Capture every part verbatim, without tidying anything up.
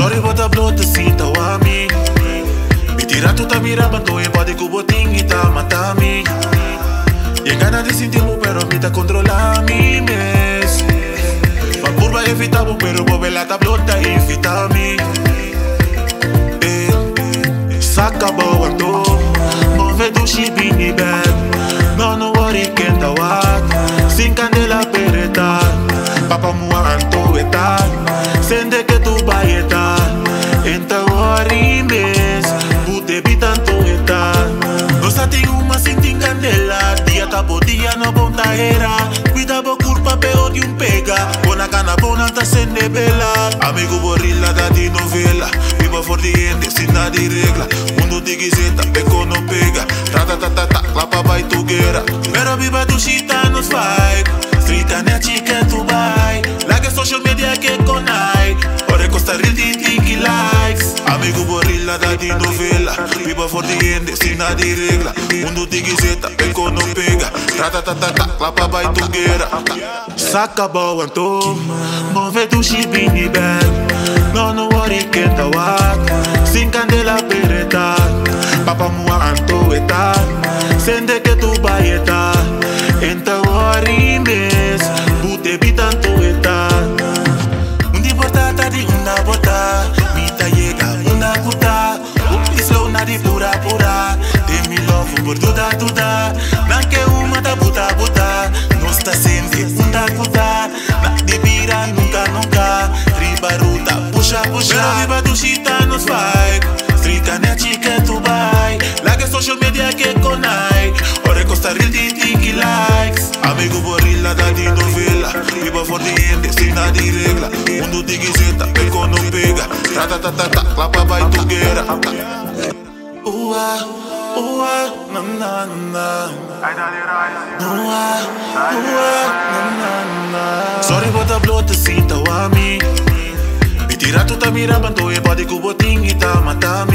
Sorry bota blota sinta a mim. Me tira tu tá mirando e pode que o botinho e tá matando. E gana de sentir pero me tá controlar mim mesmo. Mas curva evitável pero vou ver lá tá blota e evita mim. Saca boa tô, move do chibini bad. No no worry kenta wat, sin candela pereta. Papa mua anto eta, sende que tu bayeta. Enta worry mes, pute bitanto eta. No sa ting uma sin ting candela, dia tabo dia no bonta era. Cuida bo culpa peor de um pega, bona cana bona ta sende bela. Amigo borrilla da di novela, viva for the end, sin nada de regla. Mundo de guiseta, peco não pega. Trata ta ta ta, lá pa vai together. Pero viva tu chita nos vai. Street ne chica tu vai. Like social media que conai. Ora costa real di tiki likes. Amigo borrilla da di novela, viva for the end, sin nada de regla. Mundo de guiseta, peco não pega. Trata ta ta ta, lá pa vai together. Saca boa to, move tu chibini bad. No no worry kenta wat, sin candela pereta. Papa mua anto eta, sende que tu bayeta. Enta worry mes, pute bitanto eta. Undi portata di una bota, mita llega una puta. Upi slow na di pura pura, de mi love por tuda tuda. Nanke uma da buta buta, nosta sempre unda puta. Na di bira nunca nunca, riba ruta puxa puxa. Pero viva tu chita nos vai, street ne chica tu vai. Like social media que conai, ora costa real di tiki likes. Amigo borrilla da di novela, viva for the end, sin nada de regla. Mundo de guiseta, peco não pega. Trata ta ta ta, lá pa vai together. Ua, ua, na na na. Ua, ua, na na na. Sorry bota blota sinta a mim. Me tira tu tá mirando e pode que o botinho e tá matando.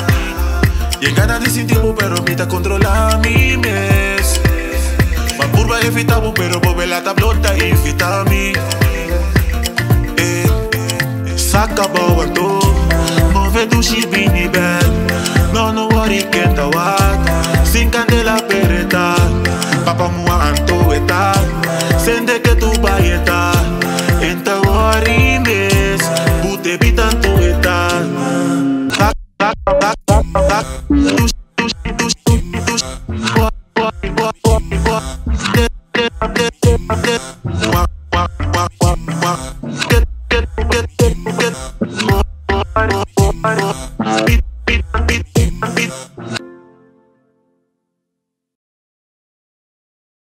E gana de sentir pero me tá controlar mim mesmo. Mas curva evitável pero vou ver lá tá blota e evita mim. Saca boa tô, move do chibini bad. No no worry kenta wat, sin candela pereta. Papa mua anto eta, sende que tu bayeta. Enta worry mes, pute bitanto eta. Tak tak tak tak tak. Tush tush tush tush. Wa wa wa wa wa. Get get get get. Wa wa wa wa wa. Get get get get get. Wa wa wa wa.